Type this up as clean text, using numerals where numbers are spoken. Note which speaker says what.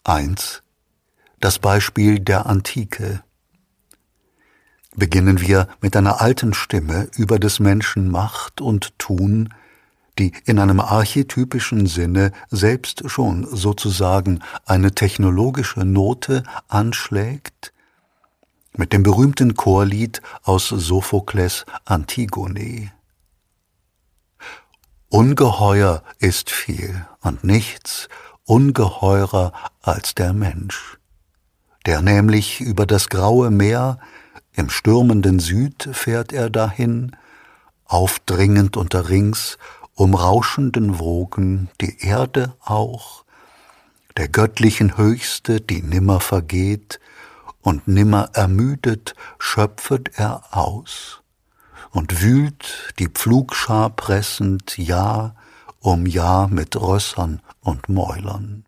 Speaker 1: 1. Das Beispiel der Antike. Beginnen wir mit einer alten Stimme über des Menschen Macht und Tun, die in einem archetypischen Sinne selbst schon sozusagen eine technologische Note anschlägt, mit dem berühmten Chorlied aus Sophokles Antigone. Ungeheuer ist viel und nichts ungeheurer als der Mensch, der nämlich über das graue Meer, im stürmenden Süd fährt er dahin, aufdringend unter rings umrauschenden Wogen die Erde auch, der göttlichen Höchste, die nimmer vergeht und nimmer ermüdet, schöpfet er aus und wühlt die Pflugschar pressend Jahr um Jahr mit Rössern und Mäulern.